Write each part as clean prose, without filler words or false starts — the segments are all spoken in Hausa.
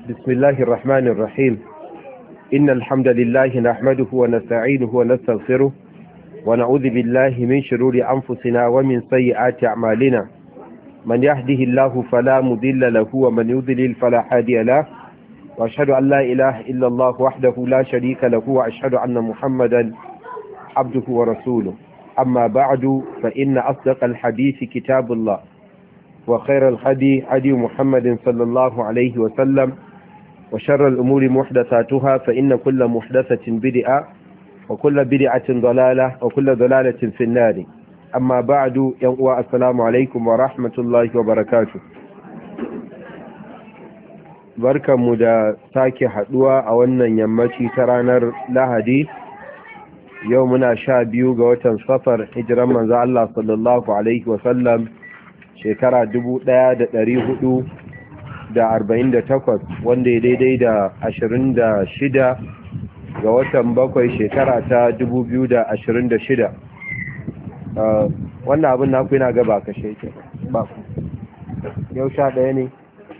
بسم الله الرحمن الرحيم إن الحمد لله نحمده ونستعينه ونستغفره ونعوذ بالله من شرور أنفسنا ومن سيئات أعمالنا من يهده الله فلا مضل له ومن يضلل فلا هادي له وأشهد أن لا إله إلا الله وحده لا شريك له وأشهد أن محمدا عبده ورسوله أما بعد فإن أصدق الحديث كتاب الله وخير الهدي هدي محمد صلى الله عليه وسلم وشر الأمور محدثاتها فإن كل محدثة بدعة وكل بدعة ضلالة وكل ضلالة في النار أما بعد يوم السلام عليكم ورحمة الله وبركاته barkanmu da sake haduwa a wannan yammaci ta ranar Lahadi yau muna 12 ga watan Safar hijiran manzo Allah sallallahu alaihi wasallam shekara 1448 wanda ya daidai da 26 ga watan bakwai shekara ta 2026 wannan abin naku yana gaba kashe ke ba yau 11 ne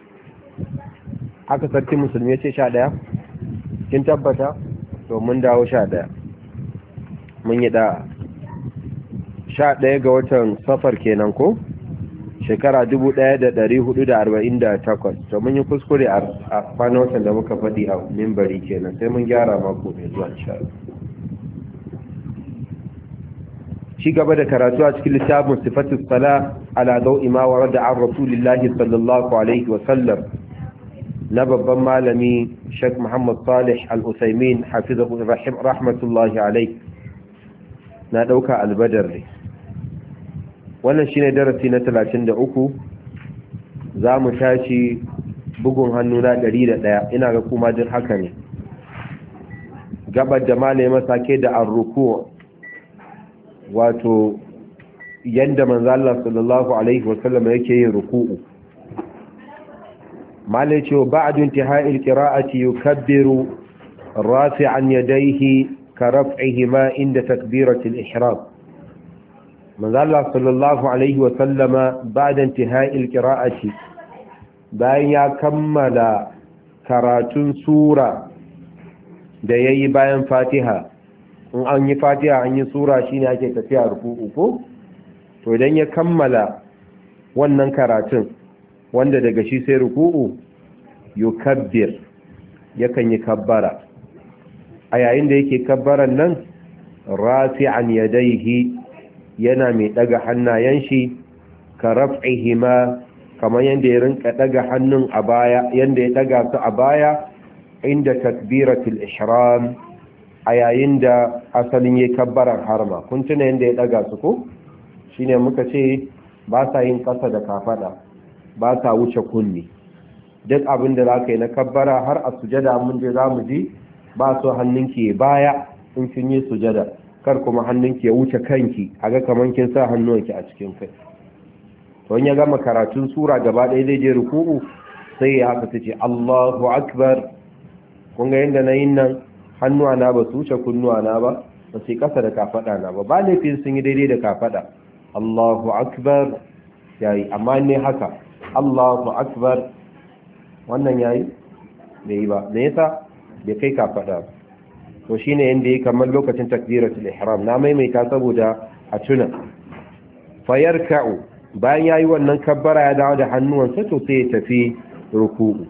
haka sarki musulmi ya ce 11 kin tabbata to mun dawo 11 mun yi da 11 ga watan Safar kenan ko shekara 1448 to mun yi kuskure a kwanan watan da muka faɗi a mimbari kenan sai mun gyara mako mai zuwa insha Allah. Ci gaba da karatu a cikin littafin sifatus sala ala dawi ma warada an rasulillahi sallallahu alaihi wa sallam na babban malami Sheikh Muhammad Salih Al-Utsaimin hafizahu rahmatullahi alaihi na dauka albadar ne wannan shine darasi na 33 zamu tashi bugun hannu na 101 ina ga kuma din haka ne gabar da malai masake da ar-ruku' wato yanda manzo Allah sallallahu alaihi wasallam yake yin ruku'u malai ce ba'da intihai al-qira'ati yukabbiru rafi'an yadayhi ka raf'ihima inda takbirati al-ihram manzo Allah sallallahu alaihi wa sallama ba'da intihai al-qira'ati bayan ya kammala karatun sura da yayi bayan Fatiha in an yi Fatiha an yi sura shine ake tafiya ruku'u ko to idan ya kammala wannan karatun wanda daga shi sai ruku'u yukabbir yakan yi kabbara a yayin da yake kabbaran nan rafi'an yadayhi yana mai daga hannayen shi ka raf'ihima kamar yanda ya rinka daga hannun a baya yanda ya daga su a baya inda takbiratul ihram a yayin da asalin yayin kabbaran harma kun tuna yanda ya daga su ko shine muka ce ba sa yin kasa da kafada ba sa wuce kunni duk abin da zaka yi na kabbara har a sujada mun je zamu ji ba so hannunki baya in kin yi sujada kar kuma hannunki ya wuce kanki aga kaman kin sa hannunki a cikin kai to in ya gama karatun sura gaba ɗaya zai je ruku'u sai ya haka tace Allahu akbar kun ga yanda nayin nan hannuwa na ba su wuce kunnuwa na ba ba sai kasa da kafada na ba laifin sun yi daidai da kafada Allahu akbar yayi amma ne haka Allahu akbar wannan yayi bai ba me yasa bai kai kafada to shine yanda yake kamar lokacin takbiratul ihram na maimaita saboda a tuna fayarka'u bayan yayi wannan kabbara ya dawo da hannuwansa to sai ya tafi ruku'u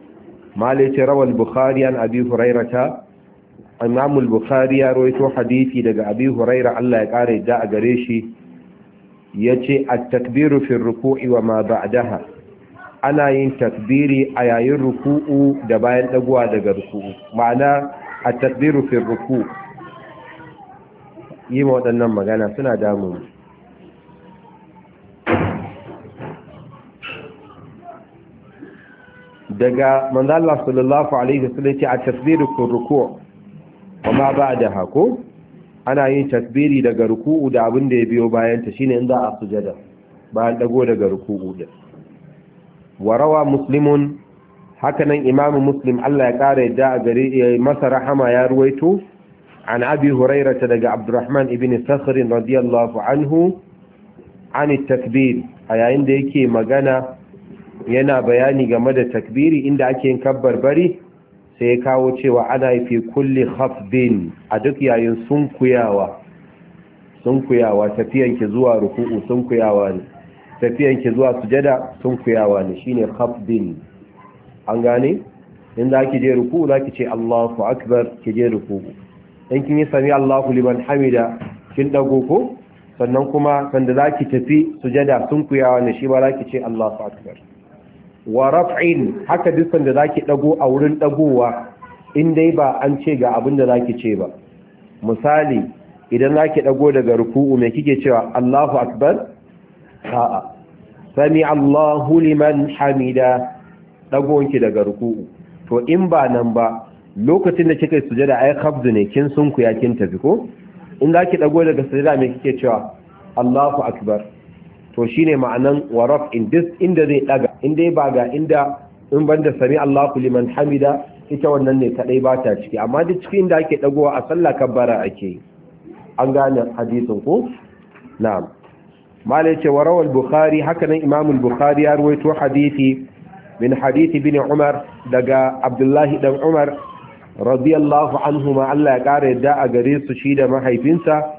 malai rawal bukhari an abi hurairata imam al-bukhari ya rawaito hadisi daga abi huraira Allah ya kare da a gare shi yace at-takbiru fi ruku'i wa ma ba'daha ana yin takbiri a yayin ruku'u da bayan dagowa daga ruku'u ma'ana at-takbiru fi ruku' yi ma waɗannan magana suna damu daga manzo Allah sallallahu alaihi wasallam ce at-takbiru fi ruku' wa ma ba'daha ko ana yin takbiri daga ruku'u da abin da ya biyo bayan ta shine in za a sujada bayan dago daga ruku'u din warawa muslimun hakanan imamu muslim Allah ya kare da a gare masa rahama ya ruwaito an abi hurairata daga abdurrahman ibn sakhr radiyallahu anhu an takbir a yayin da yake magana yana bayani game da takbiri inda ake yin kabbarbari sai ya kawo cewa ana yi fi kulli khafdin a duk yayin sunkuyawa tafiyanki zuwa ruku'u sunkuyawa ne tafiyanki zuwa sujada sunkuyawa ne shine khafdin an gane inda ake je ruku'u zaki ce Allahu akbar ki je ruku'u in kin yi sami Allahu liman hamida kin dago ko sannan kuma sanda zaki tafi sujada sunkuyawa ne shi ba zaki ce Allahu akbar wa raf'in haka duk sanda zaki dago a wurin dagowa in dai ba an ce ga abin da zaki ce ba misali idan zaki dago daga ruku'u me kike cewa Allahu akbar a'a sami Allahu liman hamida dagowanki daga ruku'u to in ba nan ba lokacin da kika sujada ai khabdu ne kin sunkuya kin tafi ko in zaki dago daga sujada me kike cewa Allahu akbar to shine ma'anan wa raf'in dis inda zai daga inda ba ga inda in banda sami Allahu liman hamida ita wannan ne kadai ba ta ciki amma duk cikin inda ake dagowa a sallah kabbara ake an gane hadisin ko na'am malai ce wa rawal bukhari haka nan imam al-bukhari ya rawaito hadisi min hadisi bin umar daga abdullahi dan umar radiyallahu anhuma Allah ya kare yadda a gare su shi da mahaifinsa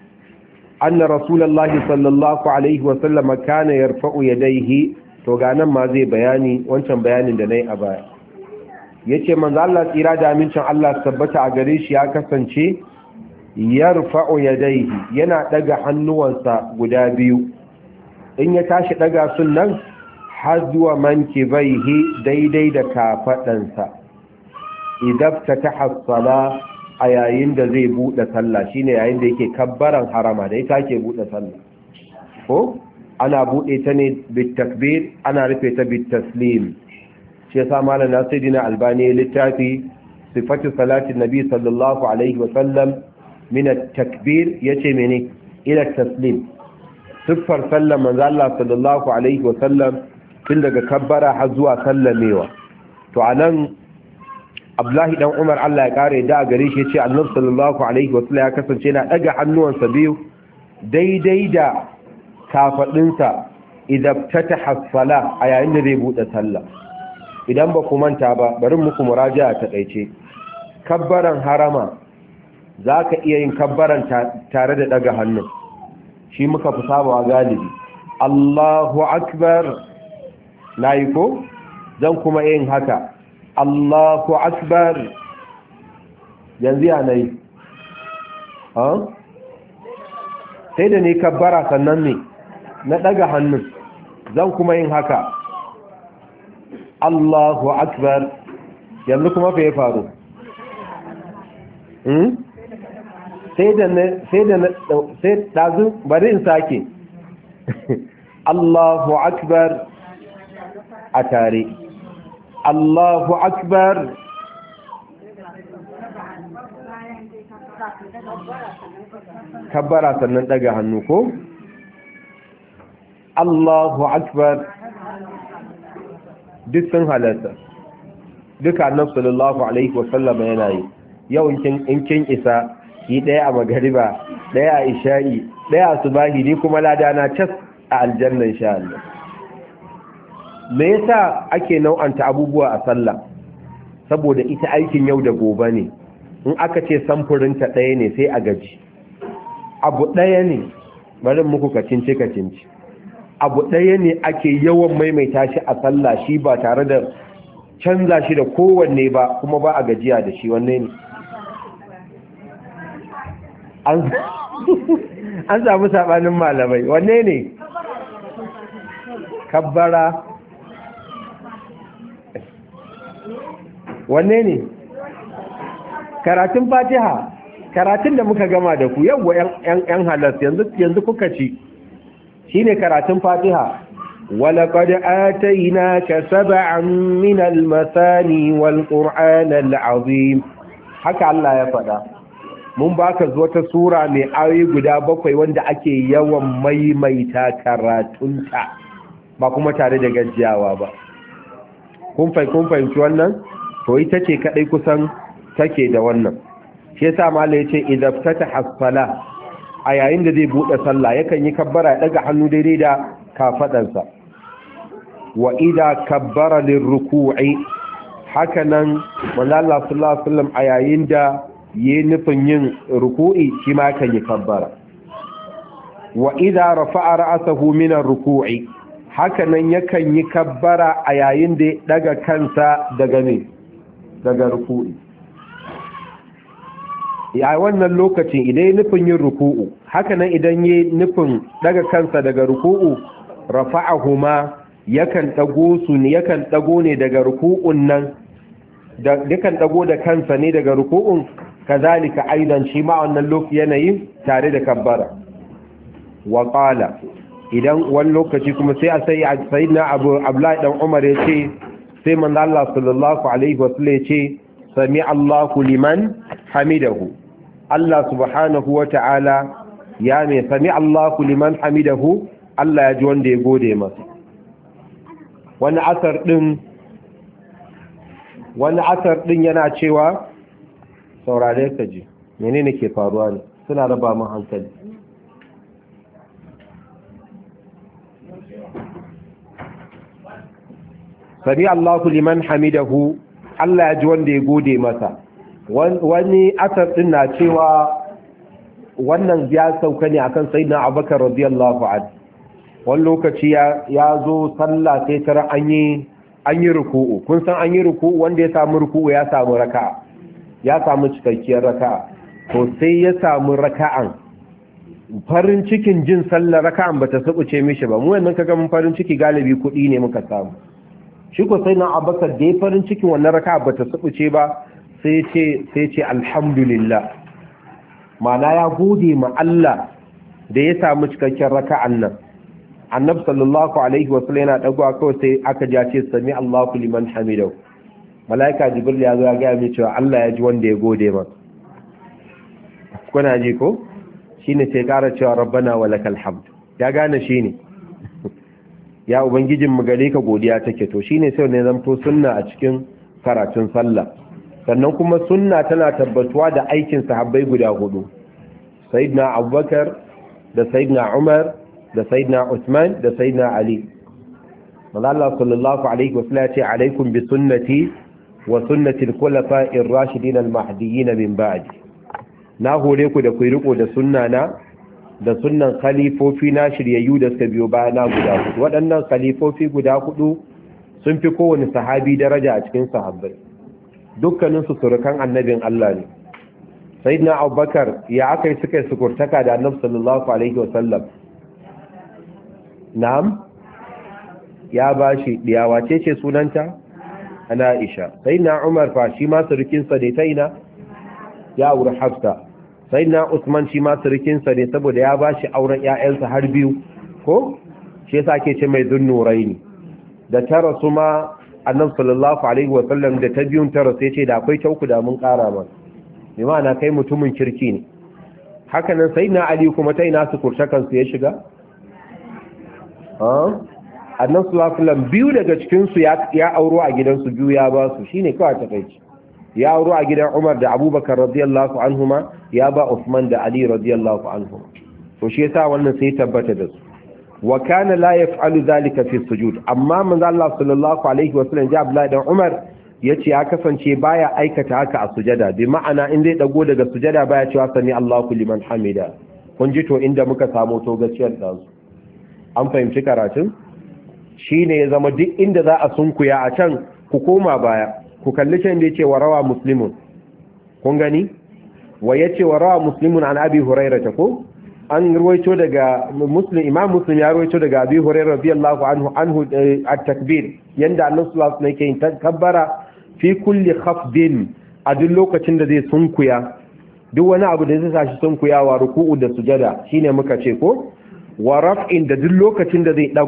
anna rasulullahi sallallahu alaihi wa sallam kana yarfa'u yadayhi to ga nan ma zai bayani wancan bayanin da nayi a baya yace manzo Allah tsira da amincin Allah tabbata a gare shi ya kasance yarfa'u yadayhi yana daga hannuwansa guda biyu in ya tashi daga sunnan har zuwa mankibaihi daidai da kafadansa idan ta tahassala a yayin da zai bude sallah shine yayin da yake kabbaran harama da ita ke bude sallah ko ana bude ta ne bit takbir ana rufe ta bit taslim shi yasa malam Nasiruddin Albani littafi sifatu salatin nabi sallallahu alaihi wa sallam min at-takbir yace mene ila taslim siffar sallan manzo Allah sallallahu alaihi wa sallam tun daga kabbara har zuwa sallamewa to anan Abdullahi dan Umar Allah ya kare da gare shi yace Annabi sallallahu alaihi wa sallam ya kasance yana daga hannuwansa biyu daidai da kafadinsa idan tataha as-salah a yayin da zai bude sallah idan ba ku manta ba bari muku muraja'a ta kaice kabbaran harama zaka iya yin kabbaran tare da daga hannu shi muka fi sabawa galibi Allahu akbar nayi ko zan kuma yin haka Allahu akbar yanzu ya nayi sai da ni kabbara sannan ne na daga hannun zan kuma yin haka Allahu akbar yanzu kuma fa ya faru sai dazu bari in sake Allahu akbar a tare Allahu akbar kabbara sannan daga hannu ko Allahu akbar duk sun halatta duka annabi sallallahu alaihi wasallam yana yi yau in kin isa yi daya a magariba daya a isha'i daya a subahi ni kuma ladana cas a aljanna insha Allah me yasa ake nau'anta abubuwa a sallah saboda ita aikin yau da gobe ne in aka ce samfurin ta daya ne sai a gaji abu daya ne bari muku kacince abu daya ne ake yawan maimaita shi a sallah shi ba tare da canza shi da kowanne ba kuma ba a gajiya da shi wanne ne an samu sabanin malamai wanne ne kabbara wanne ne karatun fatiha karatun da muka gama da ku yau yan halas yanzu kuka ci shine karatun fatiha ولقد آتيناك سبعا من المثاني والقرآن العظيم haka Allah ya faɗa mun baka wata sura mai ayoyi guda 7 wanda ake yawan maimaita karatunta ba kuma tare da gajiyawa ba kun fahimci wannan to ita ce kadai kusan take da wannan shi yasa malai yace idza fataha as-sala a yayin da zai bude sallah yakan yi kabbara ya daga hannu daidai da kafadansa wa idha kabbara lirruku'i hakanan manzo Allah sallallahu alaihi wasallam a yayin da yayi nufin yin ruku'i shi ma kan yi kabbara wa idha rafa'a ra'sahu min ar-ruku'i hakanan yakan yi kabbara a yayin da ya daga kansa daga ruku'i a wannan lokacin idan ya nufin yin ruku'u hakanan idan ya nufin daga kansa daga ruku'u rafa'ahuma yakan dago ne daga ruku'un nan yakan dago da kansa ne daga ruku'un kazalika aidan shi ma wannan lokaci yanayin tare da kabbara wa qala idan wani lokaci kuma sai a sai sayyidina Abdullahi dan Umar ya ce sai manzo Allah sallallahu alaihi wasallam ya ce sami Allahu liman hamidahu Allah subhanahu wa ta'ala ya mai sami Allahu liman hamidahu Allah ya ji wanda ya gode masa wani asar din yana cewa saurare ka ji menene ke faruwa ne suna raba mun hankali sami Allahu liman hamidahu Allah ya ji wanda ya gode masa wani asar din na cewa wannan ya sauka ne akan sayyidina Abubakar radiyallahu anhu wani lokaci ya zo sallah sai tara an yi ruku'u kun san an yi ruku'u wanda ya samu ruku'u ya samu raka'a ya samu cikakkiyar raka'a to sai ya samu raka'an farin cikin jin sallar raka'an bata subuce mishi ba mu wannan kaga mun farin ciki galibi kuɗi ne muka samu shi ko sai na Abubakar da farin cikin wannan raka'a bata subuce ba sai ce alhamdulillah ma'ana ya gode ma Allah da ya samu cikakken raka'an nan annabi sallallahu alaihi wa sallam yana dagowa kawai sai aka ji ce sami Allahu liman hamidahu malaika jibril ya zo ya ga mai cewa Allah ya ji wanda ya gode masa kuna ji ko shine sai ƙara cewa rabbana walakal hamd ya gane shine ya ubangijin mu gare ka godiya take to shine sai ne zanto sunna a cikin karatun sallah sannan kuma sunna tana tabbatuwa da aikin sahabbai guda hudu sayyidina abubakar da sayyidina umar da sayyidina usman da sayyidina ali Allah sallallahu alaihi wasallam ya ce alaikum bi sunnati wa sunnati al-khulafa'ir rashidin al-mahdiyyin min ba'di na hore ku da ku riko da sunnana da sunnan khalifofi na shiryayyu da suka biyo bayana guda hudu waɗannan khalifofi guda hudu sun fi kowane sahabi daraja a cikin sahabbai dukkaninsu surukan annabin Allah ne sayyidina abubakar ya aka yi suka yi sukurtaka da annabi sallallahu alaihi wasallam na'am ya bashi diyawa ce sunanta ana Aisha sayyidina Umar fa shi ma surukin sa ne taina ya aure Hafsa sayyidina Usman shi ma surukin sa ne saboda ya bashi auren ƴaƴansa har biyu ko shi yasa ake ce mai zunnuraini da tara su ma annabi sallallahu alaihi wasallam da ta biyun tara sai ce da akwai tauku da mun kara masa bi ma'ana kai mutumin kirki ne haka nan sayyidina Ali kuma taina su kurtakan su ya shiga annan sulafulan biyu daga cikinsu ya auro a gidansu biyu ya ba su shi ne kawai takaici ya auro a gidan umar da abubakar radiyallahu anhuma ya ba usman da ali radiyallahu anhuma to shi yasa wannan sai tabbata da su wa kana la yaf'alu zalika fi sujud amma manzo Allah sallallahu alaihi wasallam ja Abdullahi dan Umar yace ya kasance baya aikata haka a sujada bi ma'ana in zai dago daga sujada baya cewa sami Allahu liman hamida kun ji to inda muka samu to gaciyar da su an fahimci karatun shi ne ya zama duk inda za a sunkuya a can ku koma baya ku kalli can da ya ce wa rawa muslimun kun gani wa ya ce wa rawa muslimun an abi huraira ta ko an ruwaito daga imam muslim ya ruwaito daga abi huraira radiyallahu anhu at-takbir yanda annabi sallallahu alaihi wasallam yake kabbara fi kulli khafdin a duk lokacin da zai sunkuya duk wani abu da zai sashi sunkuyawa ruku'u da sujada shine muka ce ko wa raf'in da duk lokacin da zai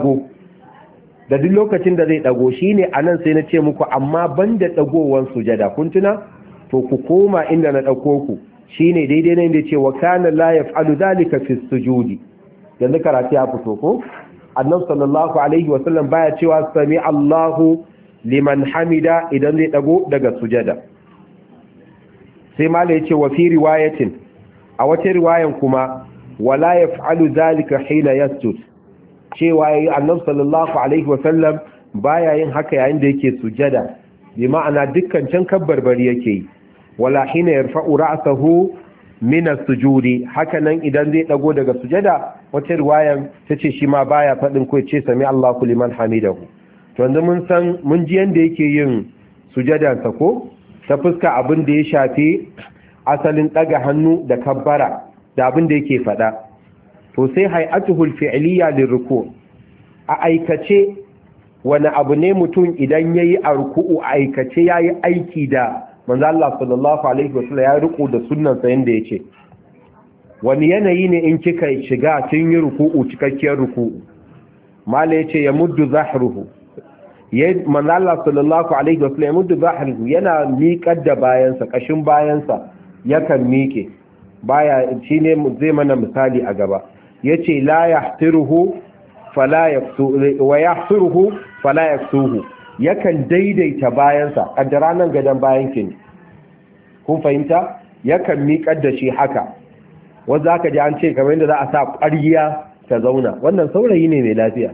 dago shine anan sai na ce muku amma banda dagowan sujada kun tuna to ku koma inda na dauko ku shine daidai ne da ce wa kana la yaf'alu dhalika fi sujudi yanzu karatu ya fito ko annabi sallallahu alaihi wasallam baya cewa sami Allahu liman hamida idan zai dago daga sujada sai mala yace wa fi riwayatin a wata riwayan kuma wala yaf'alu dhalika hina yasjud cewa yayi annabi sallallahu alaihi wasallam baya yin haka yayin da yake sujada bi ma'ana dukkan can kabbarbari yake yi wala hina yarfa'u ra'sahu min as-sujudi hakanan idan zai dago daga sujada wata riwayan tace shi ma baya fadin ko yace sami Allahu liman hamidahu to yanzu mun ji yanda yake yin sujadan sa ko ta fuska abin da ya shafi asalin daga hannu da kabbara da abin da yake fada to sai hay'atuhul fi'liya lirruku a aikace wani abu ne mutum idan yayi a ruku'u a aikace yayi aiki da manzo Allah sallallahu alaihi wasallam ya riko da sunnan sa yanda yace wani yanayi ne in kika shiga kin yi ruku'u cikakkiyar ruku'u mala yace ya muddu zahruhu manzo Allah sallallahu alaihi wasallam ya muddu zahruhu yana miƙar da bayansa kashin bayansa yakan miƙe baya shine zai mana misali a gaba yace la yahtiruhu fala yafsu wa yahtiruhu fala yafsuhu yakan daidaita bayansa kaddara nan gadan bayan ki ne kun fahimta yakan miƙar da shi haka wanda aka ji an ce kamar yadda za a sa ƙwarya ta zauna wannan saurayi ne mai lafiya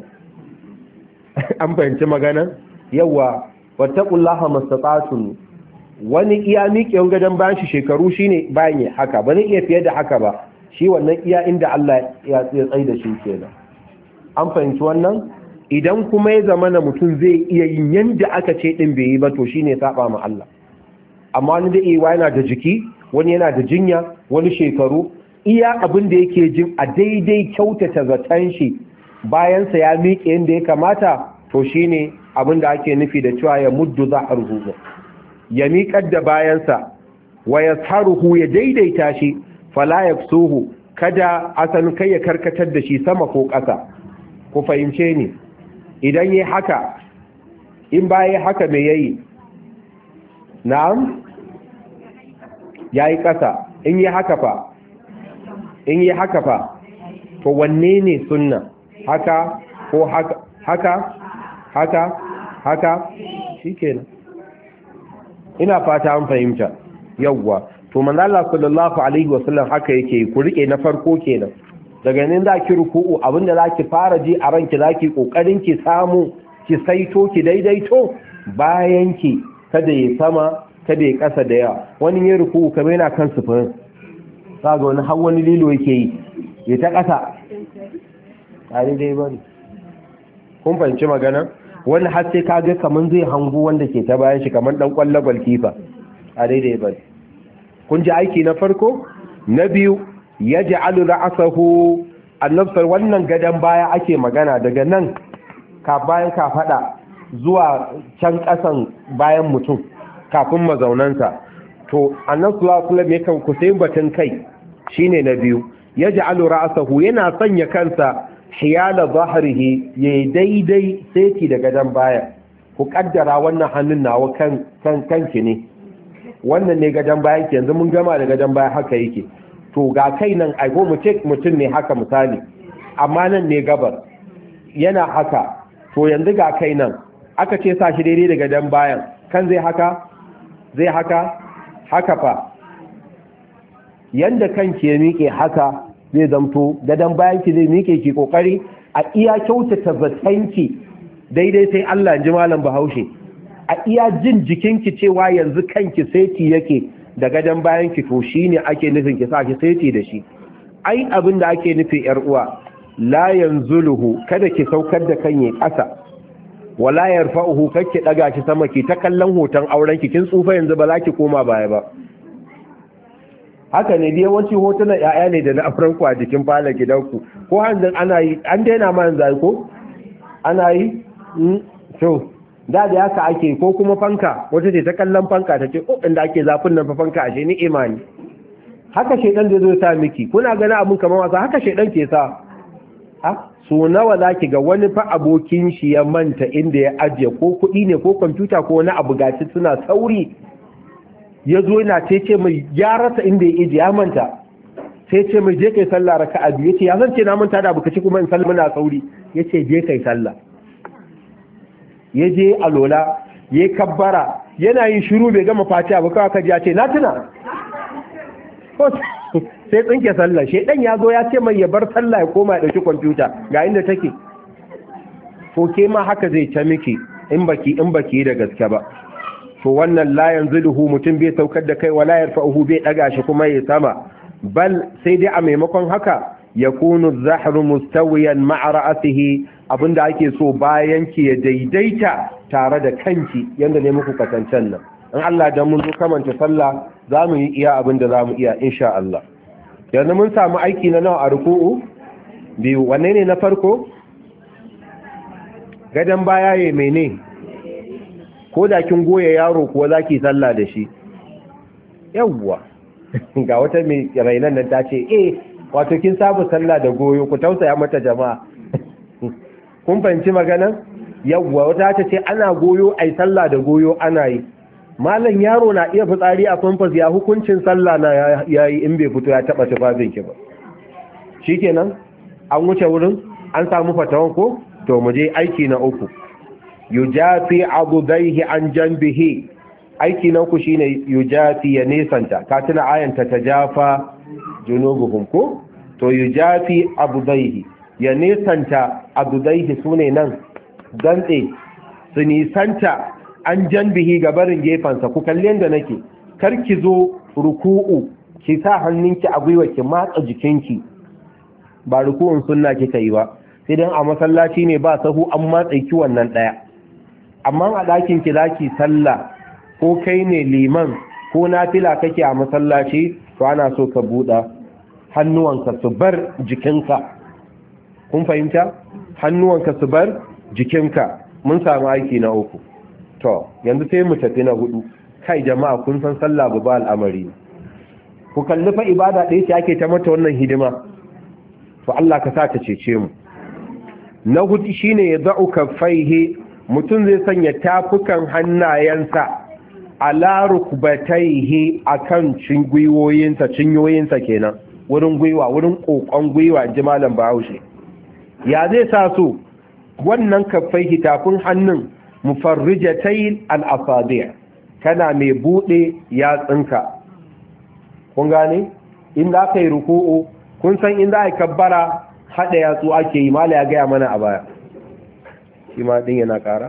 an fahimci magana yawa wattaqullaha mastata'tum wani iya miƙewan gadon bayan shi shekaru shine bayan ya haka ba zai iya fiye da haka ba shi wannan iya inda Allah ya tsaye da shi kenan an fahimci wannan idan kuma ya zama na mutum zai iya yin yanda aka ce din bai yi ba to shine saba ma Allah amma wani da iya yana da jiki wani yana da jinya wani shekaru iya abin da yake jin a daidai kyautata zaton shi bayansa ya miƙe yanda ya kamata to shine abin da ake nufi da cewa ya muddu zahruhu ya miƙar da bayansa wa yasharuhu ya daidaita shi fala yaksuhu kada asalin kai ya karkatar da shi sama ko ƙasa ku fahimce ni idan yi haka in ba yi haka mai yayi na'am yayi ƙasa in yi haka fa to wanne ne sunna haka ko haka shikenan ina fata an fahimta yawwa to manzo Allah sallallahu alaihi wasallam haka yake ku rike na farko kenan daga nan za ki ruku'u abinda za ki fara ji a ranki za ki ƙoƙarin ki samu ki saito ki daidaito bayan ki kada ya sama kada ya ƙasa da yawa wani ya ruku'u kamar yana kan sufin za ga wani har wani lilo yake yi ya ta ƙasa tare dai bari kun fahimci magana wani har sai ka ga kamar zai hango wanda ke ta bayan shi kamar dan kwallo gwalkifa a daidai bari kun ji aiki na farko na biyu ya ja'alu ra'sahu annabsar wannan gadan baya ake magana daga nan bayan ka fada zuwa can kasan bayan mutum kafin mazaunansa to annabi sallallahu alaihi wasallam yakan kusayin batun kai shine na biyu ya ja'alu ra'sahu yana sanya kansa hiyala zahrihi yayi daidai sai da gadan baya ku kaddara wannan hannun nawa kanki ne wannan ne gadan bayan ki yanzu mun gama da gadan baya haka yake to ga kai nan aiko mutum ne haka misali amma nan ne gabar yana haka to yanzu ga kai nan aka ce sa shi daidai daga dan bayan kan zai haka fa yanda kanki ya miƙe haka zai zamto gadan bayan ki zai miƙe ki kokari a iya kyautata zatanki daidai sai Allah ji malam Bahaushe a iya jin jikinki cewa yanzu kanki sai ki yake da gadon bayan ki to shine ake nufin ki sa ki saiti da shi ai abin da ake nufi yar uwa la yanzuluhu kada ki saukar da kanye ƙasa wala yarfa'uhu kake daga shi sama ki ta kallon hoton auren ki kin tsufa yanzu ba za ki koma baya ba haka ne dai yawanci hotunan yaya ne da na auren ku a jikin falon gidanku ko hanzan ana yi an daina ma yanzu ko ana yi to da haka ake ko kuma fanka wata ce ta kallon fanka ta ce inda ake zafin nan fa fanka ashe ni imani haka shedan da zo ta miki kuna gani abun kamar wasa haka shedan ke sa so nawa zaki ga wani fa abokin shi ya manta inda ya ajiye ko kuɗi ne ko kwamfuta ko wani abu gashi suna sauri ya zo yana ce mai ya rasa inda ya ije ya manta sai ce mai je kai sallah raka'a biyu yace ya zan ce na manta da abu kace kuma in sallah muna sauri yace je kai sallah ya je alola ya kabbara yana yin shiru bai gama fatiha ba kawai kaji ya ce na tuna sai tsinke sallah shedan ya zo ya ce mai ya bar sallah ya koma ya dauki kwamfuta ga inda take to ke ma haka zai ta miki in baki da gaske ba. to wannan la yanziluhu mutum bai saukar da kai wala yarfa'uhu bai daga shi kuma ya sama, bal sai dai a maimakon haka yakunu zahru mustawiyan ma'a ra'sihi, abinda ake so bayan ki ya daidaita tare da kanki yanda ne muku katancan nan. in Allah dan mun zo kamanta sallah zamu yi iya abinda zamu iya insha Allah. yanzu mun samu aiki na nawa a ruku'u biyu, wanne ne na farko? gadan baya yayi mene? ko da kin goye yaro kuwa zaki sallah da shi? yawwa ga wata mai rainan nan ta ce wato kin saba sallah da goyo, ku tausaya mata jama'a. kun fahimci maganan? yawwa wata ta ce ana goyo ai sallah da goyo ana yi. malam yaro na iya fitsari a famfas, ya hukuncin sallah na yayi in bai fito ya taba tufafin ki ba? shikenan an wuce wurin, an samu fatawan ko? to mu je aiki na uku. yujafi abudaihi an janbihi, aiki na uku shine yujafi ya nesanta. ka tuna ayanta tajafa junubuhum ko? to yujafi abudaihi ya nesanta, abudaihi sune nan dantse su nisanta an janbihi gabarin gefansa. ku kalli yanda nake, karki zo ruku'u ki sa hannunki a gwiwa ki matsa jikinki, ba ruku'un sunna kika yi ba, sai dan a masallaci ne ba sahu an matsa ki wannan daya. amma a ɗakin ki zaki sallah ko kai ne liman ko nafila kake a masallaci, to ana so ka buɗa hannuwanka su bar jikinka. kun fahimta? hannuwanka su bar jikinka. mun samu aiki na uku. to yanzu sai mu tafi na hudu. kai jama'a, kun san sallah ba al'amari. ku kalli fa ibada ɗaya ce ake ta mata wannan hidima. to Allah ka sa ta cece mu. na hudu shine ya da'u kaffaihi, mutum zai sanya tafukan hannayensa ala rukbataihi akan cinyoyinsa kenan, wurin gwiwa, wurin kokon gwiwa, ji malam Bahaushe. ya zai sa su wannan kaffaihi, tafin hannun mufarrijatai al-asabi', kana mai bude yatsunka. kun gane? in za ka yi ruku'u, kun san in za a yi kabbara haɗa yatsu ake yi, mala ya gaya mana a baya. shi ma ɗin yana ƙara?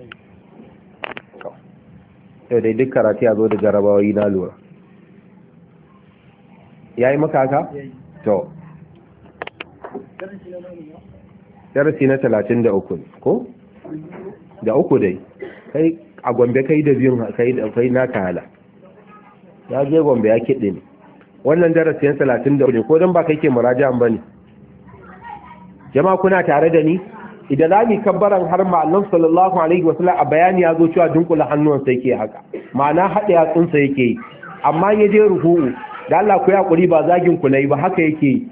yau dai duk karatu ya zo da jarabawa na lura. ya yi maka haka? to darasi na 33 ko? da uku dai kai a Gombe kai da biyun kai naka hala, ya je Gombe ya kiɗe ne. wannan darasi na 33 ne, ko don ba kai ke murajan ba ne? jama'a kuna tare da ni? idan za mu kabbaran har ma'allan sallallahu alaihi wasallam a bayani ya zo cewa dunkula hannuwansa yake haka, ma'ana haɗe yatsunsa yake yi. amma ya je ruku'u, da Allah ku ya kuri ba zagin ku nayi ba, haka yake yi.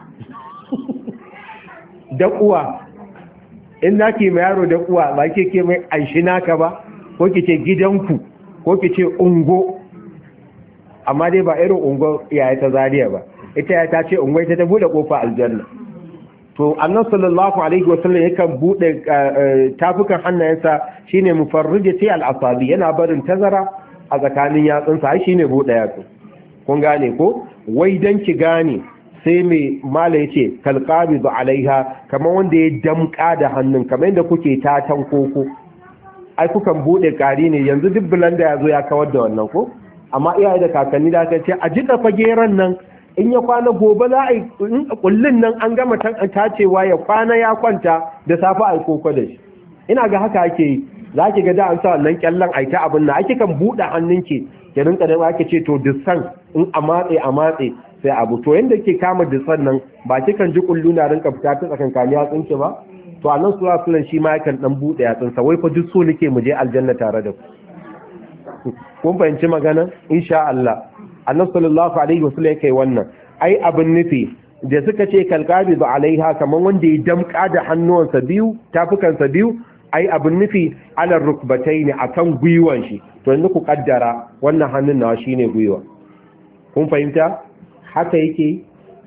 da kuwa in nake mai yaro da kuwa ba ke mai anshi naka ba, ko kice gidanku, ko kice ungo. amma dai ba irin ungo yaya ta Zariya ba, ita ya ta ce ungo ita ta bude kofa aljanna. to annabi sallallahu alaihi wasallam yakan bude tafukan hannayensa shine mufarrijati al-asabi, yana barin tazara a tsakanin yatsunsa, ai shine bude yatsu. kun gane ko? wai dan ki gane sai mai mala yace kalqabidu alaiha, kamar wanda ya damka da hannun, kamar yadda kuke tatan koko, ai kukan bude kari ne. yanzu duk blender yazo ya kawar da wannan ko? amma iyaye da kakanni da aka ce a jika fageran nan, in ya kwana gobe za a yi kullun nan an gama tacewa, ya kwana ya kwanta, da safe a yi koko da shi. ina ga haka ake yi. za ki ga da an sa wannan kyallan aita abin nan ake kan buɗe hannunki ki rinka da ake ce to dusan in a matse sai abu. to yanda ke kama dusan nan ba kikan ji kullu na rinka fita ta tsakankani yatsunki ba? to annan sura sulan shi ma yakan dan buɗe yatsunsa. wai fa duk so nake mu je aljanna tare da ku. kun fahimci magana? insha Allah. annabi sallallahu alaihi wasallam yake wannan. ai abin nufi da suka ce kalqabi da alaiha, kaman wanda ya damka da hannuwansa biyu, tafukansa biyu, ai abin nufi ala rukbataini, akan gwiwan shi. to yanzu ku kaddara wannan hannun nawa shine gwiwa. kun fahimta? haka yake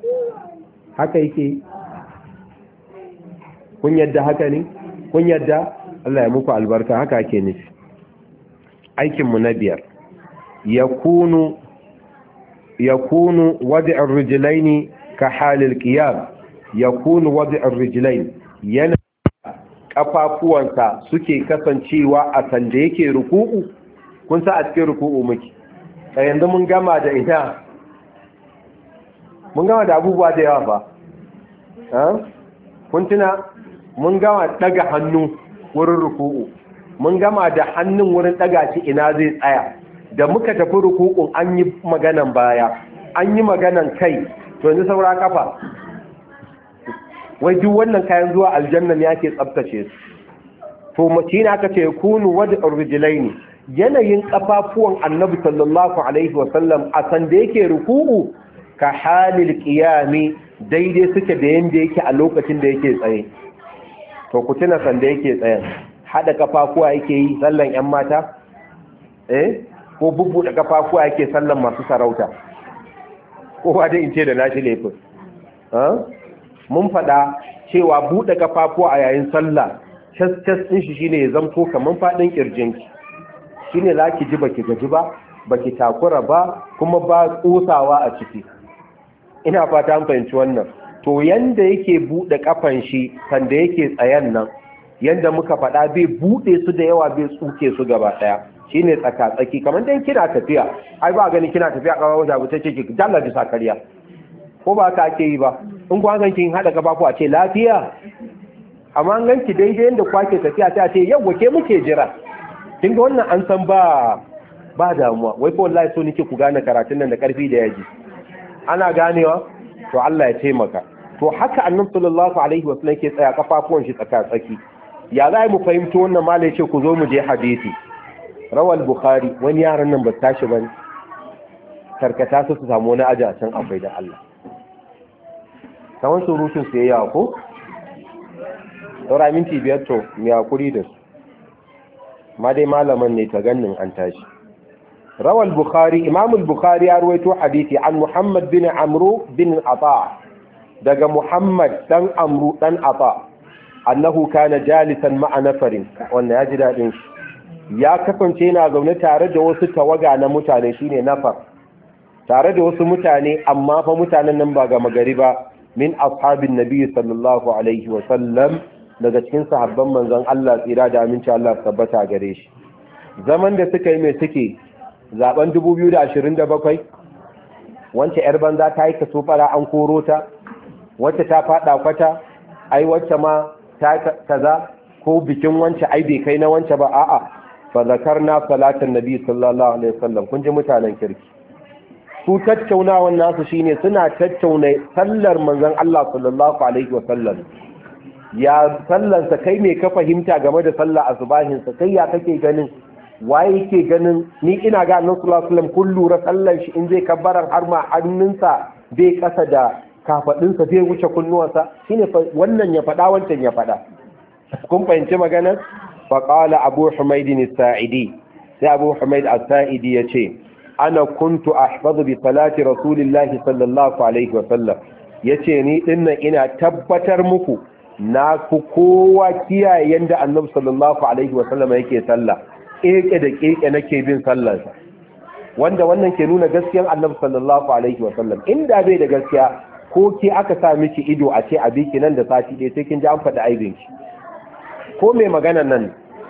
kun yadda haka ne? kun yadda? Allah ya muku albarka. haka ake nufi. aikin mu na 5, yakunu wad'ur rijlaini ka halil qiyam. yakunu wad'ur rijlain, yana kafafuwansa suke kasancewa a sanda yake ruku'u? Kun sa a cikin ruku'u muke yanzu mun gama da ita, mun gama da abubuwa da yawa ba. Kun tuna mun gama daga hannu wurin ruku'u, mun gama da hannun wurin daga shi ina zai tsaya. Da muka tafi ruku'un an yi maganan baya, an yi maganan kai, to yanzu saura kafa. Wai duk wannan kayan zuwa aljanna ne yake tsaftace su. To mace ne aka ce kunu wada urjulaini, yanayin kafafuwan annabi sallallahu alaihi wasallam a sanda yake ruku'u ka halil qiyami, daidai suke da yanda yake a lokacin da yake tsaye. To ku tuna sanda yake tsaye, hada kafafuwa yake yi sallan yan mata ko bubbuɗe kafafuwa yake sallan masu sarauta, kowa dai in ce da nashi laifin. Mun faɗa cewa buɗe kafafuwa a yayin sallah cas ɗin shi shine ya zamto kamar faɗin ƙirjinki, shine za ki ji baki gaji ba, baki takura ba, kuma ba ƙosawa a ciki. Ina fata an fahimci wannan. To yanda yake buɗe kafan shi sanda yake tsayen nan, yanda muka faɗa bai buɗe su da yawa, bai tsuke su gaba ɗaya, shine tsaka-tsaki. Kamar dai kina tafiya, ai ba gani kina tafiya kamar wanda abu ta ce ki dalla ji sakariya, ko ba ka ake yi ba? In ku ganki kin hada kafafu a ce lafiya, amma an ganki daidai yanda kwake tafiya sai a ce yau ke muke jira. Kin ga wannan an san ba damuwa. Wai ko wallahi so nake ku gane karatun nan da karfi da yaji. Ana ganewa? To Allah ya taimaka. To haka Annabi sallallahu alaihi wasallam ke tsaya kafafuwan shi tsaka-tsaki. Ya za mu fahimci wannan malai ce ku zo mu je hadisi. Rawal Bukhari, wani yaran nan ba tashi bane. Karkata su samu wani aji a can akwai da Allah. Kawan surutun su yayi ko? Saura minti 5 to mi hakuri da su. Ma dai malaman ne ta gannin an tashi. Rawal Bukhari, Imam al-Bukhari ya ruwaito hadisi an Muhammad bin Amru bin Ata, daga Muhammad dan Amru dan Ata, annahu kana jalisan ma'a nafarin. Wannan ya ji dadin shi. Ya kasance yana zaune tare da wasu tawaga na mutane, shine nafar. Tare da wasu mutane, amma fa mutanen nan ba ga magari ba, min ashabin nabi sallallahu alaihi wa sallam, daga cikin sahabban manzon Allah tsira da aminci Allah tabbata gare shi. Zaman da suka yi mai suke zaben 2027, wance yar banza ta yi kaso fara an koro ta, wacce ta fada kwata, ai wacce ma ta kaza, ko bikin wance ai bai kai na wance ba. A'a, fa zakarna salatan nabi sallallahu alaihi wasallam. Kun ji mutanen kirki, su tattaunawan nasu shine suna tattauna sallar manzon Allah sallallahu alaihi wasallam. Ya sallansa kai me ka fahimta game da sallar asubahin sa, kai ya kake ganin, waye yake ganin? Ni ina ga Annabi sallallahu alaihi wasallam kun lura sallar shi in zai kabbaran har ma hannunsa bai kasa da kafadinsa, zai wuce kunnuwansa. Shine wannan ya fada, wancan ya fada. Kun fahimci maganar? fa qala Abu Humayd as-Sa'idi, sai Abu Humayd as-Sa'idi yace ana kuntu ahfazu bi salati rasulillahi sallallahu alaihi wasallam, yace ni dinnan ina tabbatar muku na ku kowa kiyaye yanda Annabi sallallahu alaihi wasallam yake sallah, keke da keke nake bin sallarsa. Wanda wannan ke nuna gaskiyar Annabi sallallahu alaihi wasallam. Inda bai da gaskiya, ko ke aka sa miki ido a ce a biki nan da sati ɗaya sai kin ji an faɗi aibinki, ko mai maganan nan.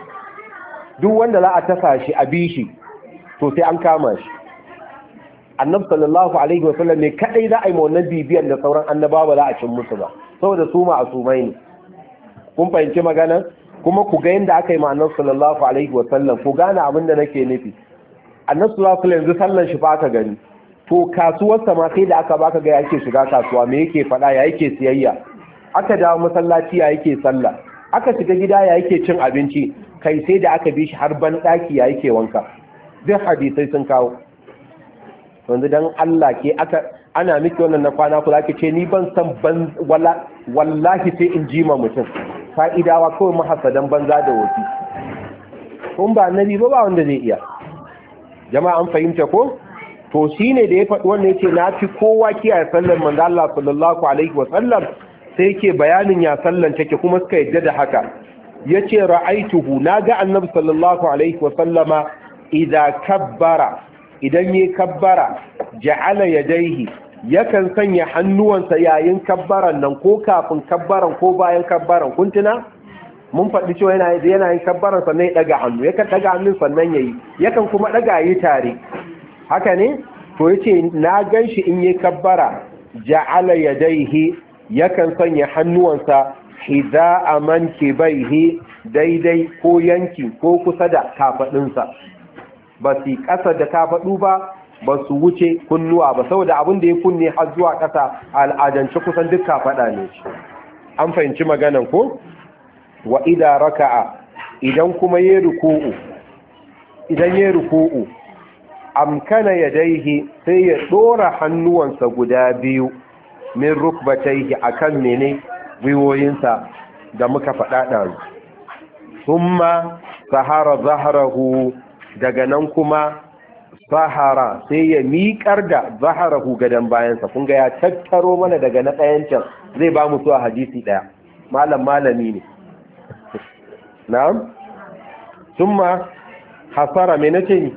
Duk wanda za a tasa shi a bi shi, to sai an kama shi. Annabi sallallahu alaihi wasallam ne kadai za a yi wannan bibiyan da sauran annabawa za a cin musu ba, saboda su ma'asumai ne. Kun fahimci magana? Kuma ku ga yanda aka yi ma Annabi sallallahu alaihi wasallam, ku gane abin da nake nufi. Annabi sallallahu alaihi wasallam yanzu sallan shi fa aka gani, to kasuwarsa ma sai da aka baka ga yake shiga kasuwa, me yake faɗa, ya yake siyayya. Aka dawo masallaci ya yake sallah, aka shiga gida ya yake cin abinci, kai sai da aka bi shi har ban daki ya yake wanka. Duk hadisai sun kawo. Yanzu dan Allah ke ana miki wannan na kwana ku zaki ce ni ban san wallahi sai in jima mutum. Fa'idawa kawai mahasadan banza da wofi. Kun ba annabi ba wanda zai iya. Jama'a an fahimta ko? To shine da ya faɗi wannan yace na fi kowa kiyaye sallar manzo Allah sallallahu alaihi wasallam, sai yake bayanin ya sallan take kuma suka yadda da haka. Yace ra'aituhu, naga annabi sallallahu alaihi wasallama idza kabbara, idan yayi kabbara, ja'ala yadayhi, yakan sanya hannuwansa yayin kabbaran nan, ko kafin kabbaran ko bayan kabbaran. Kun tuna mun faɗi cewa yana yin kabbaran sannan ya ɗaga hannu, yakan ɗaga hannun sannan yayi, yakan kuma ɗaga yi tare, haka ne? To yace na ganshi in yi kabbara ja'ala yadayhi, yakan sanya hannuwansa hida'a mankibaihi, daidai ko yanki ko kusa da kafadinsa, ba su ƙasa da kafadu ba su wuce kunnuwa ba, saboda abin da ya kunne har zuwa ƙasa al'adance kusan duk kafada ne. An fahimci maganan ko? Wa idza raka'a, idan kuma yayi ruku'u amkana yadaihi, sai ya dora hannuwansa guda biyu min rukbatayhi akan mene gwiwoyinsa da muka faɗa ɗazu. Thumma sahara zahrahu, daga nan kuma sahara sai ya miƙar da zahrahu gadan bayansa. Kun ga ya tattaro mana daga na ɗayan can, zai ba mu a hadisi ɗaya. Malami ne. Na'am. Thumma hasara, me nace ni?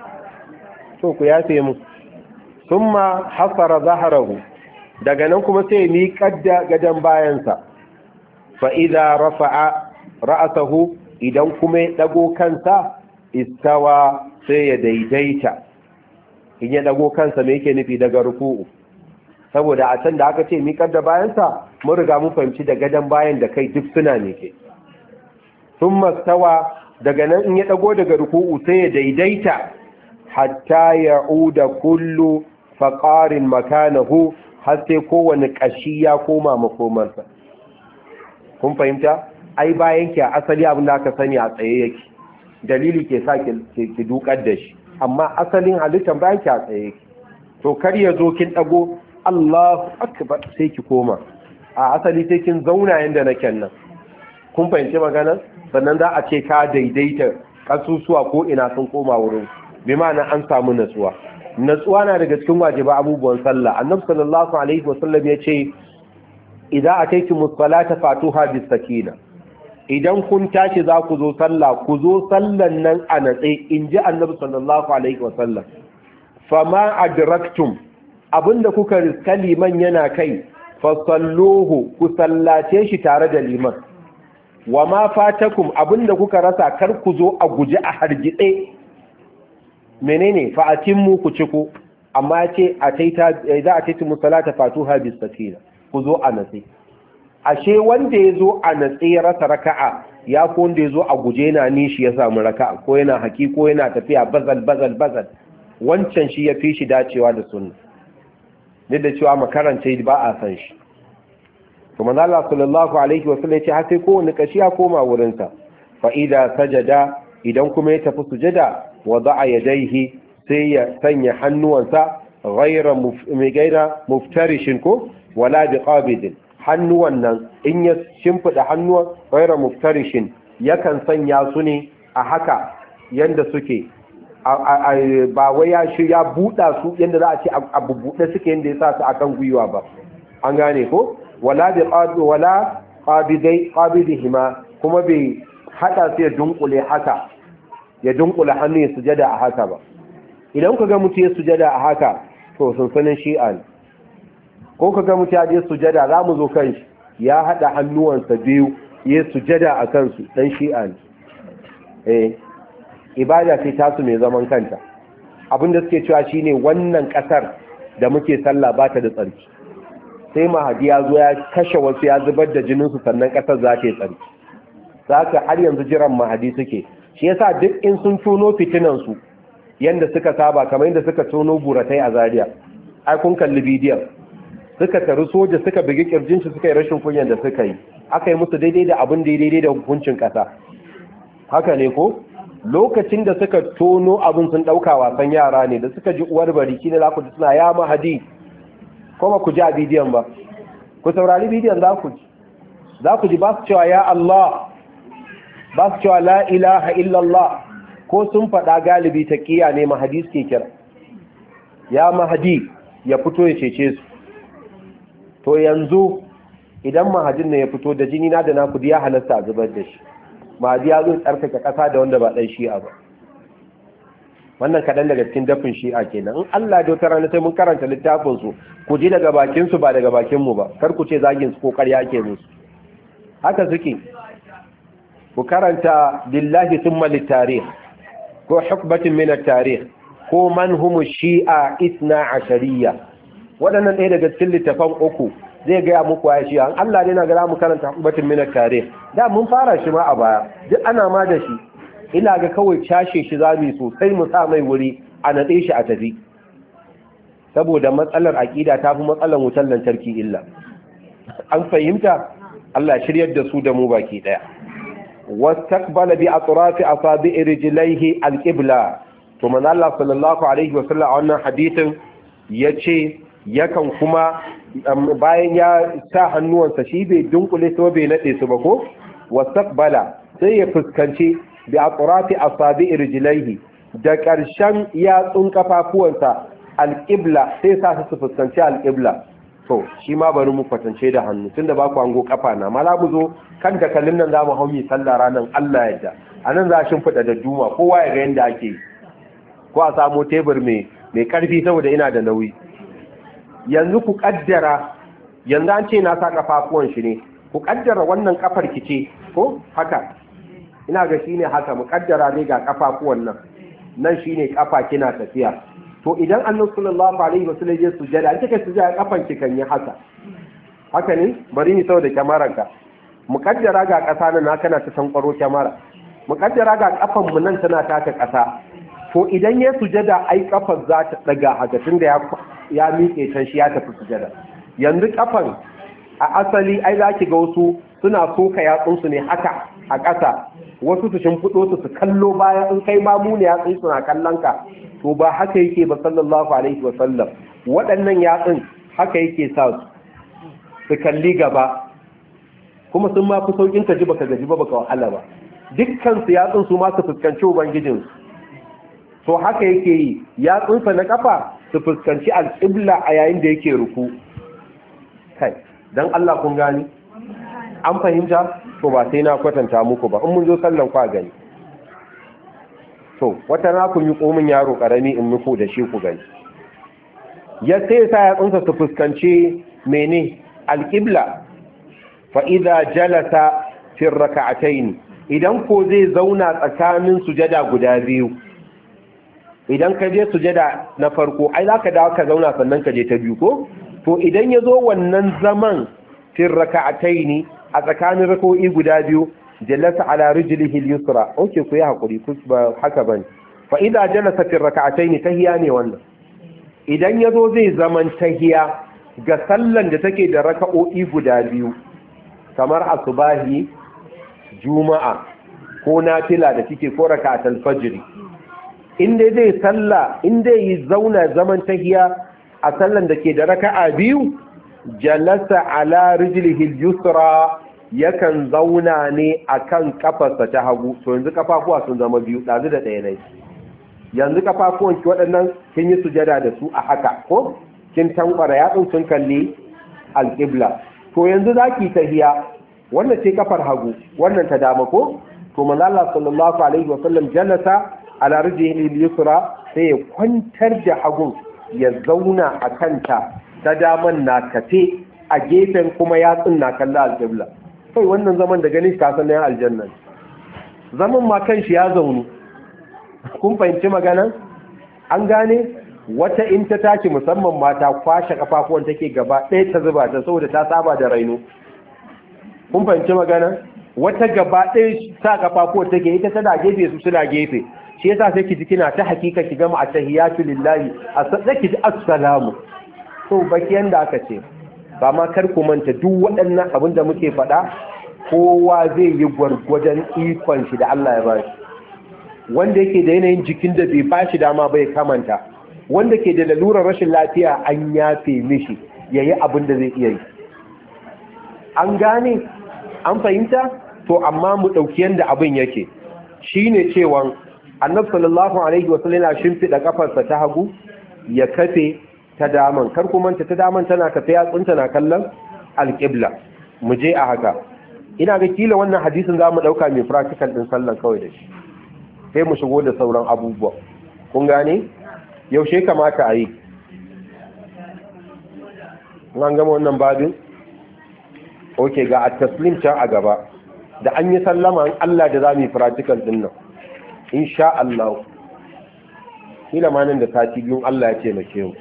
To ku ya sai mu. Thumma hasara zahrahu, daga nan kuma sai ya miƙar da gadan bayansa. Fa idza rafa'a ra'asahu, idan kuma ya dago kansa istawa, sai ya daidaita. In ya dago kansa me yake nufi? Daga ruku'u. Saboda a can da aka ce miƙar da bayansa, mun riga mun fahimci da gadan bayan da kai duk suna ne ke. Thumma stawa, daga nan in ya dago daga ruku'u sai ya daidaita hatta ya'uda kullu faqarin makanahu, har sai kowane kashi ya koma makomarsa. Kun fahimta? Ai bayan ki a asali abin da aka sani a tsaye yake, dalili ke sa ki dukar da shi, amma asalin halittar bayan ki a tsaye yake. To kar ya zo kin dago Allahu akbar sai ki koma a asali, sai kin zauna yanda nake nan. Kun fahimci magana? Sannan za a ce ka daidaita kasusuwa ko ina sun koma wurin, bi ma'ana an samu natsuwa. Natsuwa na daga cikin wajiba abubuwan sallah. Annabi sallallahu alaihi wasallam ya ce idza ataytumus salata fatuha bis sakina, idan kun tashi za ku zo sallah, ku zo sallan nan a natse, inji Annabi sallallahu alaihi wasallam. Fama adraktum, abinda kuka riska liman yana kai, fasalluhu, ku sallace shi tare da liman. Wa ma fatakum, abinda kuka rasa kar ku zo a guje a hargitse. Menene? Fa atimmu, ku ciko. Amma ce za a taiti musalata fatuha bis sakina, ku zo a natse. Ashe wanda ya zo a natse ya rasa raka'a, ya ko wanda ya zo a guje na nishi ya samu raka'a, ko yana haki ko yana tafiya bazal, wancan shi ya fi shi dacewa da sunna. Duk da cewa makaranta ba a san shi. Kuma Allah sallallahu alaihi wasallam ya ce har sai kowane kashi ya koma wurinsa. Fa idza sajada, idan kuma ya tafi sujada, wada'a yadayhi, sai ya sanya hannuwansa ghayra muftarishin ko wala biqabidin. Hannuwan nan in ya shimfida hannuwan ghayra muftarishin, yakan sanya su ne a haka yanda suke, ba wai ya buɗa su yanda za a ce a bubuɗe suke yanda ya sa su akan gwiwa ba. An gane ko? Wala qabidihima, kuma bai hada su ya dunkule haka, ya dunkule hannu ya sujada a haka ba. Idan ka ga mutum ya sujada a haka, to sansanin shi'a ne. Ko ka ga mutum ya je sujada, za mu zo kan shi, ya hada hannuwansa biyu ya sujada a kansu, dan shi'a ne. Ibada sai tasu mai zaman kanta. Abinda suke cewa shine wannan kasar da muke sallah ba ta da tsarki. Sai mahadi ya zo ya kashe wasu, ya zubar da jininsu, sannan kasar za ta yi tsarki. Za ka har yanzu jiran mahadi suke. Shi yasa duk in sun tono fitinansu yanda suka saba, kamar yadda suka tono buratai a Zaria, ai kun kalli bidiyon, suka taru soja, suka bugi kirjin shi, suka yi rashin kunyan da suka yi, aka yi musu daidai da abin daidai da hukuncin kasa. Haka ne ko? Lokacin da suka tono abin sun dauka wasan yara ne, da suka ji uwar bari shine za ku ji suna ya mahadi, kuma ku ji a bidiyon ba, ku saurari bidiyon za ku ji ba su cewa ya Allah, ba su cewa la ilaha illallah, ko sun faɗa galibi ta ƙiya ne mahadi suke kira, ya mahadi ya fito ya cece su. To yanzu idan mahadin ne ya fito da jini na da naku ya halasta a zubar da shi, mahadi ya zo tsarkake ƙasa da wanda ba ɗan shi'a ba. Wannan kaɗan daga cikin dafin shi'a kenan. In Allah da wata rana sai mun karanta littafinsu, ku ji daga bakinsu ba daga bakinmu ba, kar ku ce zagin su ko ƙarya ake musu. Haka suke. ku karanta lillahi thumma litarikh ko hukbatin min at-tarikh ko man hum shi'a 12 waɗannan ɗaya daga cikin littafan uku zai gaya muku ya shi an Allah ne na gara mu karanta hukbatin min at-tarikh da mun fara shi ma a baya duk ana ma da shi ina ga kawai cashe shi zamu sosai mu sa mai wuri a nade shi a tafi saboda matsalar aqida ta fi matsalar wutar lantarki illa an fahimta Allah shiryar da su da mu baki daya wastaqbala bi atrafi asabi'i rijlaihi al-qibla to manzo Allah sallallahu alaihi wasallam a wannan hadisin yace yakan kuma bayan ya sa hannuwansa shi bai dunkule su bai nade su ba ko wastaqbala sai ya fuskanci bi atrafi asabi'i rijlaihi da karshen yatsun kafafuwansa al-qibla sai sa su fuskanci al-qibla to shi ma bari mu kwatance da hannu tunda ba ku ango kafa na mala mu zo kan da kallin nan zamu haumi sallah ranan Allah ya yarda anan za shin fada da duma kowa ya ga yanda ake ko a samu tebur mai karfi saboda ina da nauyi yanzu ku kaddara yanzu an ce na sa kafafuwan shi ne ku kaddara wannan kafar ki ce ko haka ina ga shine haka mu kaddara ne ga kafafuwan nan shine kafa kina tafiya to idan Annabi sallallahu alaihi wasallam ya sujada an kike sujada kafan ki kan yi haka ne bari ni saboda kyamaran ka mu kaddara ga kasa nan kana ta tankwaro kyamara mu kaddara ga kafan mu nan tana taka kasa to idan ya sujada ai kafar za ta daga haka tunda ya miƙe can shi ya tafi sujada yanzu kafan a asali ai zaki ga wasu suna soka yatsunsu ne haka a ƙasa wasu su shimfiɗo su kallo baya in kai ma mu ne yatsun suna kallon ka to ba haka yake ba sallallahu alaihi wa sallam waɗannan yatsun haka yake sa su kalli gaba kuma sun ma fi saukin ka ji baka gaji ba baka wahala ba dukkan su yatsun su ma su fuskanci ubangijin to haka yake yi yatsunsa na kafa su fuskanci alƙibla a yayin da yake ruku kai dan Allah kun gani an fahimta to ba sai na kwatanta muku ba in mun zo sallan kwa gani to wata na kun yi komin yaro karami in muku da shi ku gani ya sai sa ya tsunsa su fuskanci mene alqibla fa idza jalasa fi rak'atayn idan ko zai zauna tsakanin sujada guda biyu idan ka je sujada na farko ai zaka dawo ka zauna sannan ka je ta biyu ko to idan ya zo wannan zaman fi rak'atayn a tsakanin rako'i guda biyu jalasa ala rijlihi al-yusra okay ku yi hakuri ku ba haka bane fa idza jalasa fi rak'atayn tahiya ne wannan idan yazo zai zaman tahiya ga sallan da take da raka'o'i guda biyu kamar asubahi juma'a ko nafila da kike ko rak'atul fajr inda zai salla inda yi zauna zaman tahiya a sallan da ke da raka'a biyu jalasa ala rijlihi al-yusra yakan zauna ne akan kafarsa ta hagu to yanzu kafafuwa sun zama biyu dazu da ɗaya ne yanzu kafafuwan ki waɗannan kin yi sujada da su a haka ko kin tankwara yatsun sun kalli alqibla to yanzu zaki tahiya wannan ce kafar hagu wannan ta dama ko to manzo Allah sallallahu alaihi wa sallam jalasa ala rijlihi al-yusra sai ya kwantar da hagun ya zauna a kanta ta daman na kafe a gefen kuma yatsun na kalla alqibla kai wannan zaman da ganin ka san na aljanna zaman ma kanshi ya zaunu kun fahimci magana an gane wata in ta tashi musamman mata kwashe kafafuwan take gaba ɗaya ta zuba ta saboda ta saba da raino kun fahimci magana wata gaba ɗaya sa kafafuwan take ita tana gefe su suna gefe shi yasa sai ki ji kina ta hakika ki gama attahiyatu lillahi asaki ji assalamu to baki yanda aka ce ba ma kar ku manta duk waɗannan abin da muke faɗa kowa zai yi gwargwadon ikon shi da Allah ya bashi wanda yake da yanayin jikin da bai bashi dama bai kamanta wanda ke da lalurar rashin lafiya an yafe mishi yayi abin da zai iya yi an gane an fahimta to amma mu dauki yanda abin yake shine cewa Annabi sallallahu alaihi wasallam yana shimfida kafarsa ta hagu ya kafe ta daman kar ku manta ta daman tana kafe yatsunta na kallon alqibla mu je a haka ina ga kila wannan hadisin zamu dauka mai practical din sallan kawai da shi sai mu shigo da sauran abubuwa kun gane yaushe kamata a yi an gama wannan babin okay ga at-taslim can a gaba da an yi sallama in Allah da za mu yi practical din nan insha Allah kila ma nan da sati biyun Allah ya ce make mu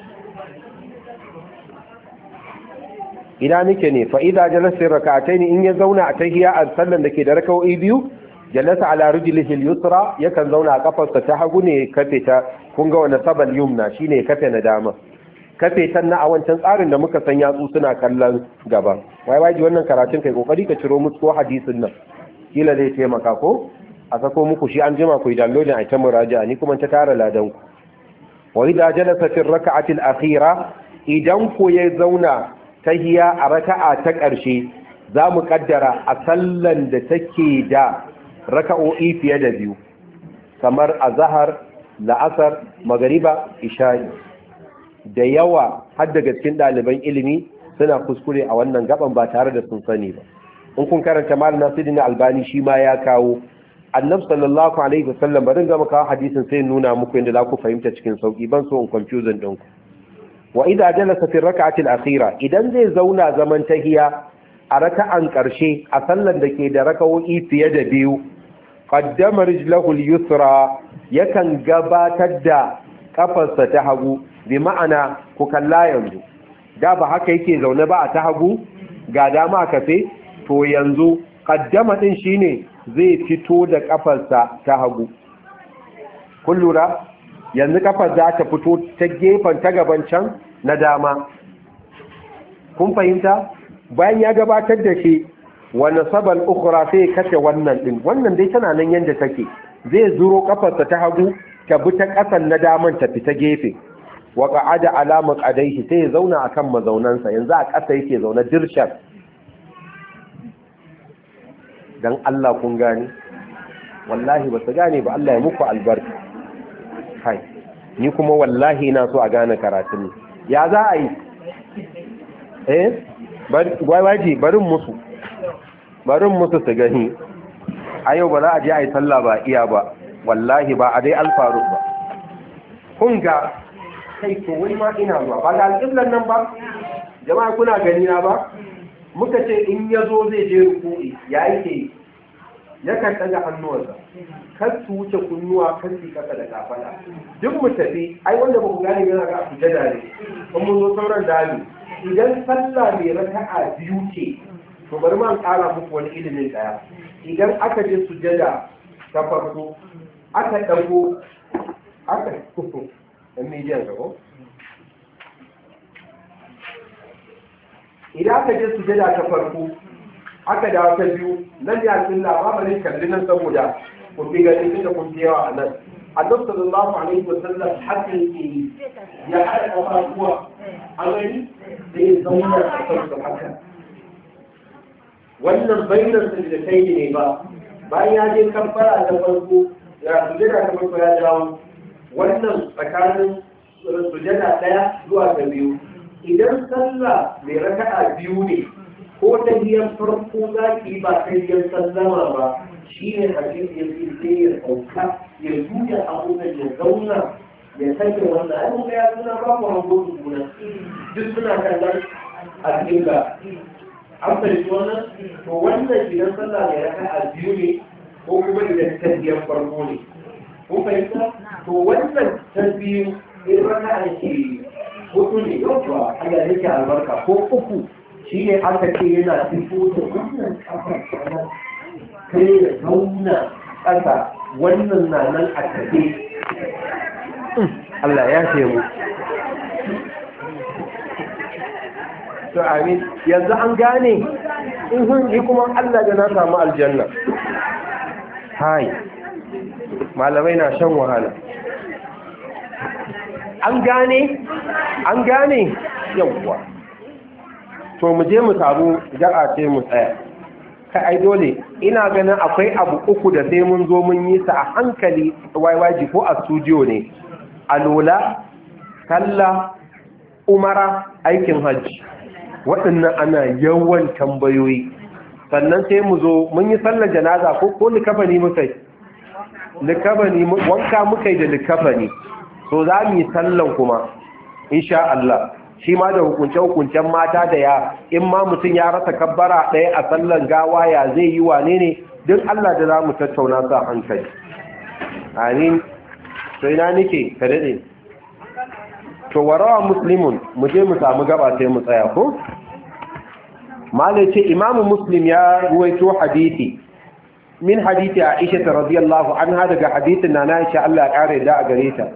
ina nake ne fa idza jalasa rak'atayn in ya zauna a tahiyya a sallan dake da rak'o'i biyu jalasa ala rijlihi al-yusra yakan zauna a kafarsa ta hagu ne kafe ta kun ga wannan sabal yumna shine kafe na dama kafe ta na a wancan tsarin da muka san yatsu suna kallon gaba wai waji wannan karatun kai kokari ka ciro musu ko hadisin nan kila zai taimaka ko a sako muku shi an jima ku yi downloading a ta muraja'a ni kuma ta tara ladan ku wa idza jalasa fi ar-rak'ati al-akhira idan ku ya zauna tahiya a raka'a ta ƙarshe za mu kaddara a sallan da take da raka'o'i fiye da biyu kamar azhar la'asar magariba isha'i da yawa har daga cikin ɗaliban ilimi suna kuskure a wannan gaban ba tare da sun sani ba in kun karanta mal nasiruddin albani shi ma ya kawo annabi sallallahu alaihi wasallam bari ga maka hadisin sai nuna muku inda za ku fahimta cikin sauki ban so in confusion din ku wa idza jalasa fi rak'ati al-akhira idan zai zauna zaman tahiya a raka'an karshe a sallan da ke da raka'o'i fiye da biyu qaddama rijlahu al-yusra yakan gabatar da kafarsa ta hagu bi ma'ana ku kalla yanzu da ba haka yake zaune ba a ta hagu ga dama kafe to yanzu qaddama din shine zai fito da kafarsa ta hagu kun lura yanzu kafar za ta fito ta gefen ta gaban can na dama kun fahimta bayan ya gabatar da shi wani sabal ukura sai kashe wannan din wannan dai tana nan yadda take zai zuro kafarsa ta hagu ta bi ta kasan na daman ta fita gefe wa qa'ada ala maqadaihi sai ya zauna akan mazaunansa yanzu a ƙasa yake zaune dirshar dan Allah kun gane wallahi ba su gane ba Allah ya muku albarka kai ni kuma wallahi ina so a gane karatun ya za a yi gwaiwaji barin musu su gani a yau ba za a je a yi sallah ba iya ba wallahi ba a dai alfaru ba kun ga kai to wai ma ina zuwa ba ga alƙiblan nan ba jama'a kuna gani na ba muka ce in ya zo zai je rukuni ya yake yakan ɗaga hannuwarsa kar su wuce kunnuwa kan su kasa da kafada duk mu tafi ai wanda ba ku gane yana ga sujada ne kuma mun zo sauran dali idan sallah mai raka'a biyu ce to bari ma an ƙara muku wani ilimin ɗaya idan aka je sujada ta farko aka ɗago aka ɗan mijiyan gabo idan aka je sujada ta farko aka dawo ta biyu nan ya cin labarin kalli nan saboda kun fi gani tun da kun fi yawa a nan annabi sallallahu alaihi wa sallam haka yake ya haɗa ƙafafuwa a gani da ya zauna a kansu haka wannan bainar sujadatai ne ba bayan ya je kafara ta farko ya sujada ta farko ya dawo wannan tsakanin sujada ɗaya zuwa ta biyu idan sallah mai raka'a biyu ne ko ta hiyar farko za ki ba ta hiyar sallama ba shi ne hadisi ya fi sai ya sauka ya juya abubuwan ya zauna ya sake wannan ai ga ya suna ba ku hango su guna duk suna kallon a cikin ga an fahimci wannan to wannan idan sallah mai raka'a biyu ne ko kuma idan ta hiyar farko ne ko fahimta to wannan ta biyu in raka'a ke hudu ne yau kuwa Allah yake albarka ko uku shi ne aka ce yana fito da wannan kafar kanar kai ya zauna ƙasa wannan na nan a tafe Allah ya ce mu to amin yanzu an gane in hun yi kuma Allah da na samu aljanna hai malamai na shan wahala an gane yawwa to mu je mu samu ja'a sai mu tsaya kai ai dole ina ganin akwai abu uku da sai mun zo mun yi sa a hankali waiwaji ko a studio ne alola sallah umara aikin hajji waɗannan ana yawan tambayoyi sannan sai mu zo mun yi sallar janaza ko likafani muka yi likafani wanka muka yi da likafani so za mu yi sallan kuma insha Allah shi ma da hukunce-hukuncen mata da ya in ma mutum ya rasa kabbara ɗaya a sallan gawa ya zai yi wane ne duk Allah da za mu tattauna sa hankali. Amin. Sai na nike ka daɗe. To warawa muslimun mu je mu samu gaba sai mu tsaya ko? Malai ce Imam Muslim ya ruwaito hadisi min hadisi Aisha radiyallahu anha daga hadisin Nana Aisha Allah ya kare da a gare ta.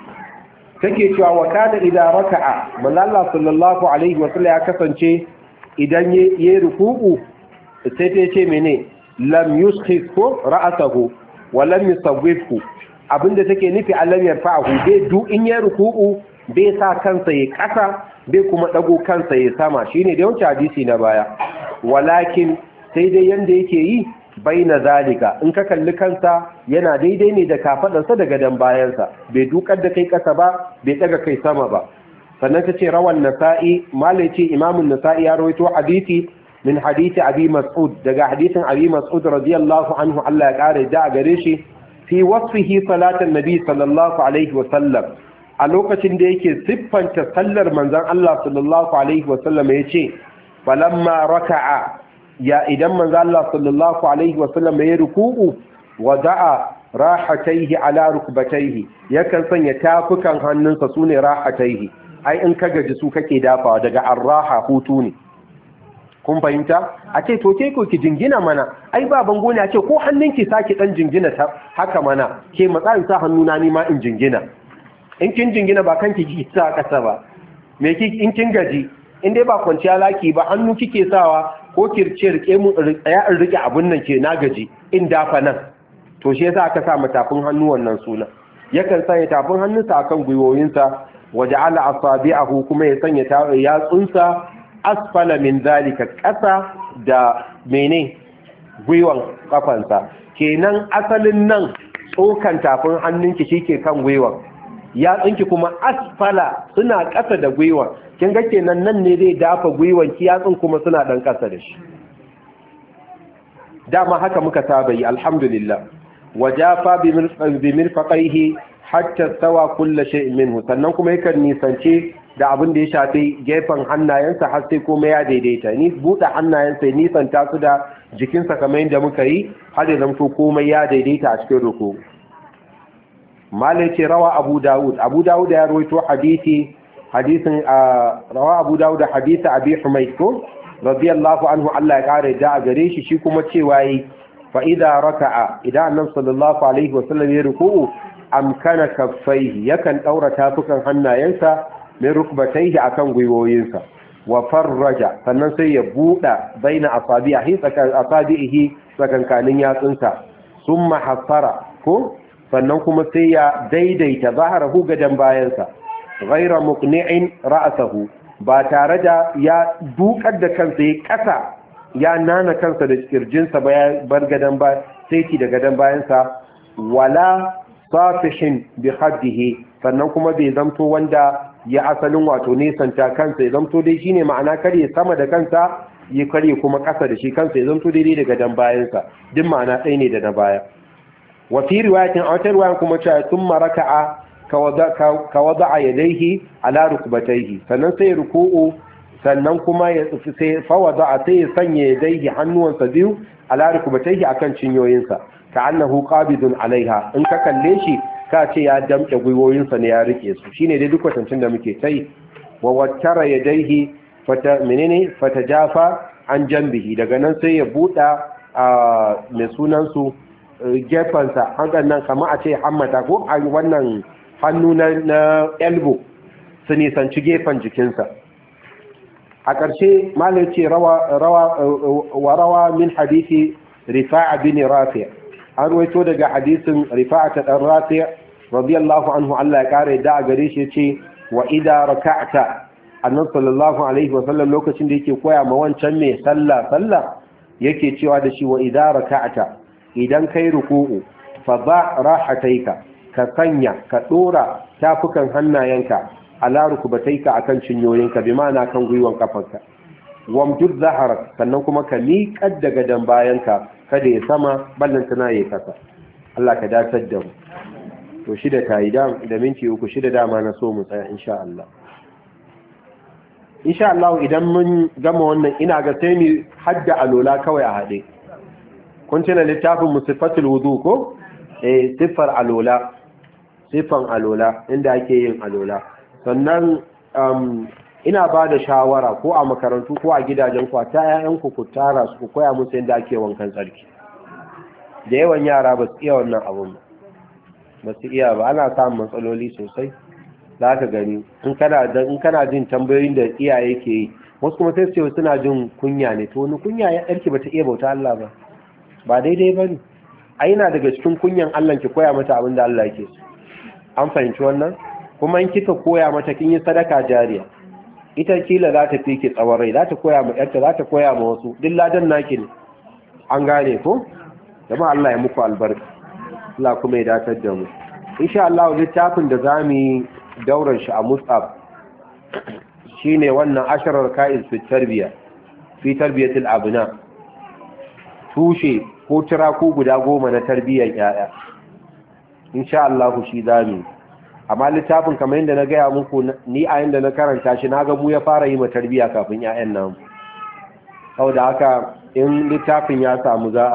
Take cewa wa kana idza raka'a manzo Allah sallallahu alaihi wa sallam ya kasance idan yayi ruku'u sai ta ce mene lam yuskhifu ra'sahu wa lam yusawwifhu abinda take nufi Allah ya fa'ahu bai du in yayi ruku'u bai sa kansa ya kasa bai kuma dago kansa ya sama shine da yawanci hadisi na baya walakin sai dai yanda yake yi baina zalika in ka kalli kansa yana daidai ne da kafadarsa da gadan bayansa bai dukar da kai kasa ba bai daga kai sama ba sannan ta ce rawan nasa'i malai ce imamun nasa'i ya rawaito hadisi min hadisi abi mas'ud daga hadisin abi mas'ud radiyallahu anhu Allah ya kare da gare shi fi wasfihi salatan nabi sallallahu alaihi wa sallam a lokacin da yake siffanta sallar manzon Allah sallallahu alaihi wa sallam yace falamma raka'a ya idan manzon Allah sallallahu alaihi wa sallam ya ruku'u wada'a rahataihi ala rukbataihi yakan sanya tafukan hannunsa sune rahataihi ai in ka gaji su kake dafawa daga arraha hutu ne kun fahimta a ce to ke ko ki jingina mana ai ba bango ne a ce ko hannunki saki dan jingina ta haka mana ke matsayin sa hannuna ni ma in jingina in kin jingina ba kanki ki sa kasa ba me ki in kin gaji in dai ba kwanciya laki ba hannu kike sawa ko kirce rike mu tsaya in rike abun nan ke na gaji in dafa nan to shi yasa aka sa matafin hannu wannan suna yakan sanya tafin hannunsa akan gwiwoyinsa waja'ala asabi'ahu kuma ya sanya yatsunsa asfala min zalika ƙasa da mene gwiwan kafansa kenan asalin nan tsokan tafin hannunki shike kan gwiwan yatsunki kuma asfala suna ƙasa da gwiwan kin ga kenan nan ne zai dafa gwiwan ki yatsun kuma suna dan ƙasa da shi dama haka muka saba yi alhamdulillah wajafa bi mirfaqaihi hatta sawa kullu shay'in minhu sannan kuma yakan nisance da abin da ya shafi gefen hannayensa har sai kuma ya daidaita ni buɗe hannayensa ya nisanta su da jikinsa kamar yadda muka yi har da zamto komai ya daidaita a cikin ruku malai ce rawa abu dawud ya rawaito hadisin rawa abu dawud hadisi abi humayd ko radiyallahu anhu Allah ya kare da a gare shi kuma cewa yi fa idza raka'a idan annabi sallallahu alaihi wasallam ya ruku'u amkana kaffaihi yakan daura tafukan hannayensa min rukbatayhi akan gwiwoyinsa wa farraja sannan sai ya buɗa baina asabihi tsakankanin yatsunsa summa hasara ko sannan kuma sai ya daidaita zaharahu gadan bayansa ghaira muqni'in ra'sahu ba tare da ya dukar da kansa ya kasa ya nana kansa da kirjinsa ba ya bar gadan ba sai ki da gadan bayansa wala safihin bi haddihi sannan kuma bai zamto wanda ya asalin wato nesanta kansa ya zamto dai shine ma'ana kare sama da kansa ya kare kuma ƙasa da shi kansa ya zamto daidai daga dan bayansa duk ma'ana ɗaya ne da na baya wa fi riwayatin a wata riwayan kuma cewa thumma raka'a ka wada'a yadayhi ala rukbatayhi sannan sai ruku'u sannan kuma ya sai fa wada'a sai ya sanya yadayhi hannuwansa biyu ala rukbatayhi akan cinyoyinsa ka'annahu qabidun alaiha in ka kalle shi ka ce ya damke gwiwoyinsa ne ya rike su shine dai duk kwatancin da muke tai wa wattara yadayhi fatajafa an jambihi daga nan sai ya buɗa mai sunan su gefansa hakan nan kamar a ce hammata ko a wannan hannu na elbow su nisanci gefen jikinsa a ƙarshe malai ce rawa min hadisi rifa'a bin rafi' an ruwaito daga hadisin rifa'a ta dan rafi' radiyallahu anhu Allah ya kare da gare shi yace wa idza raka'ta annabi sallallahu alaihi wa sallam lokacin da yake koya ma wancan mai sallah yake cewa da shi wa idza raka'ta idan kai ruku'u fa ba rahataika ka sanya ka dora tafukan hannayenka ala rukbataika akan cinyoyinka bi ma'ana kan gwiwan kafarka wamdud zaharak sannan kuma ka miƙar da gadan bayanka kada ya sama ballantana ya kasa Allah ka datar da mu to shida tayi da minti 3 shida dama na so mu tsaya insha Allah idan mun gama wannan ina ga sai mu hadda alola kawai a hade kun tuna littafin musifatul wudu ko siffar alola, siffan alola inda ake yin alola. Sannan ina ba da shawara ko a makarantu ko a gidajen ku ta ƴaƴanku ku tara su ku koya musu yadda ake wankan tsarki. Da yawan yara ba su iya wannan abun ba su iya ba, ana samun matsaloli sosai. Za ka gani in kana jin tambayoyin da iyaye ke yi, wasu kuma sai su ce suna jin kunya ne, to wani kunya ya ɗarki ba ta iya bauta Allah ba daidai ba ne. A yana daga cikin kunyan Allah ki koya mata abin da Allah yake so. An fahimci wannan? Kuma in kika koya mata kin yi sadaka jariya. Ita kila za ta fi ki tsawon rai, za ta koya ma ƴarta, za ta koya ma wasu, duk ladan naki ne. An gane ko? Jama'a Allah ya muku albarka. Allah kuma ya datar da mu. Insha Allah littafin da zamu yi dauran shi a Mus'ab shine wannan asharar ka'is fi tarbiya fi tarbiyatil abna, tushe ko tiraku guda 10 na tarbiyyar yaya. Insha Allah shi zamu. Amma littafin kamar yadda na gaya muku ni a yanda na karanta shi naga mu ya fara yi ma tarbiya kafin yayan nan. Saboda haka in littafin ya samu za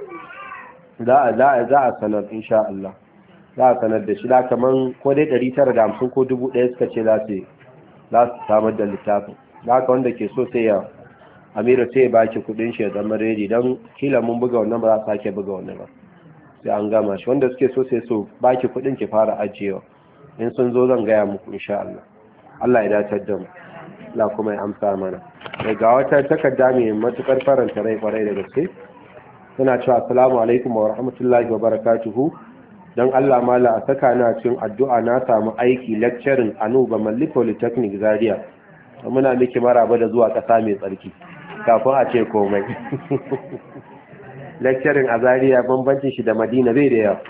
a sanar insha Allah. Za a sanar da shi da kaman ko dai 950 ko 1000 suka ce za su samar da littafin. Da haka wanda ke so sai ya Amira sai ya baki kudin shi ya zama ready don kila mun buga wannan ba za su sake buga wannan ba. Sai an gama shi wanda suke so sai so baki kudin ki fara ajiyewa. In sun zo zan gaya muku insha Allah. Allah ya dace da mu. Allah kuma ya amsa mana. Ga wata takarda mai matukar faranta rai kwarai da gaske. Suna cewa assalamu alaikum wa rahmatullahi wa barakatuhu. Don Allah mala a saka na cikin addu'a na samu aiki lecturing a Nuba Malli Polytechnic Zaria. Muna miki maraba da zuwa ƙasa mai tsarki kafin a ce komai. Lecturing a Zaria bambancin shi da Madina bai da yawa.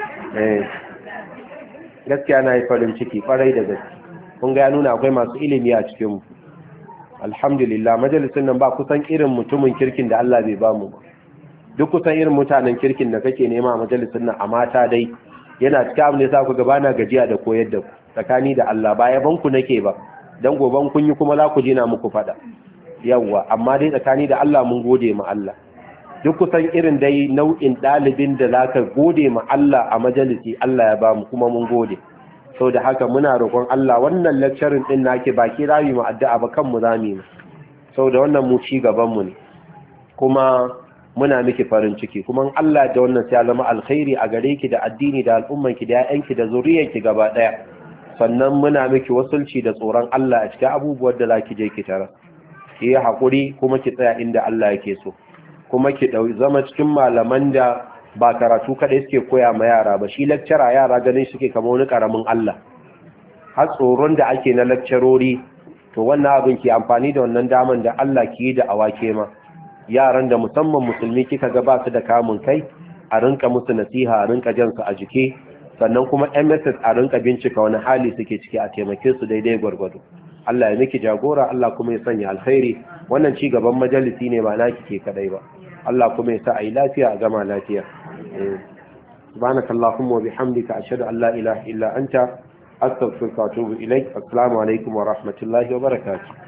Gaskiya na yi farin ciki kwarai da gaske. Kun ga ya nuna akwai masu ilimi a cikin mu. Alhamdulillah majalisun nan ba kusan irin mutumin kirkin da Allah bai ba mu ba. Duk kusan irin mutanen kirkin da kake nema a majalisun nan a mata dai yana cikin abin da ya sa ku gaba na gajiya da koyar da ku tsakani da Allah ba yaban ku nake ba dan goban kun yi kuma za ku jina muku fada yawa amma dai tsakani da Allah mun gode ma Allah. Duk kusan irin dai nau'in ɗalibin da zaka gode ma Allah a majalisi Allah ya ba mu kuma mun gode. Saboda haka muna roƙon Allah wannan lecturing din nake baki rawi mu addu'a ba kanmu zamu yi. Saboda wannan mu ci gaban mu ne. Kuma muna miki farin ciki kuma Allah da wannan sai ya zama alkhairi a gare ki da addini da al'umman ki da ƴaƴanki da zuriyarki gaba daya. Sannan muna miki wasulci da tsoron Allah a cikin abubuwan da zaki je ki tara. Ki hakuri kuma ki tsaya inda Allah yake so. Kuma ki zama cikin malaman da ba karatu kadai suke koya ma yara ba, shi lecturer yara ganin suke kamar wani karamin Allah. Har tsoron da ake na lecturori to wannan abin ki amfani da wannan daman da Allah ki yi da awake ma. Yaran da musamman musulmi kika ga ba su da kamun kai a rinka musu nasiha, a rinka jan su a jiki, sannan kuma MSS a rinka bincika wani hali suke ciki a taimake su daidai gwargwado. Allah ya miki jagora, Allah kuma ya sanya alkhairi. Wannan ci gaban majalisi ne ba naki ke kadai ba. Allah kuma ya sa a yi lafiya a gama lafiya. Subhanakallahumma wa bihamdika ashhadu an la ilaha illa anta astaghfiruka wa atubu ilaik. Assalamu alaikum wa rahmatullahi wa barakatuh.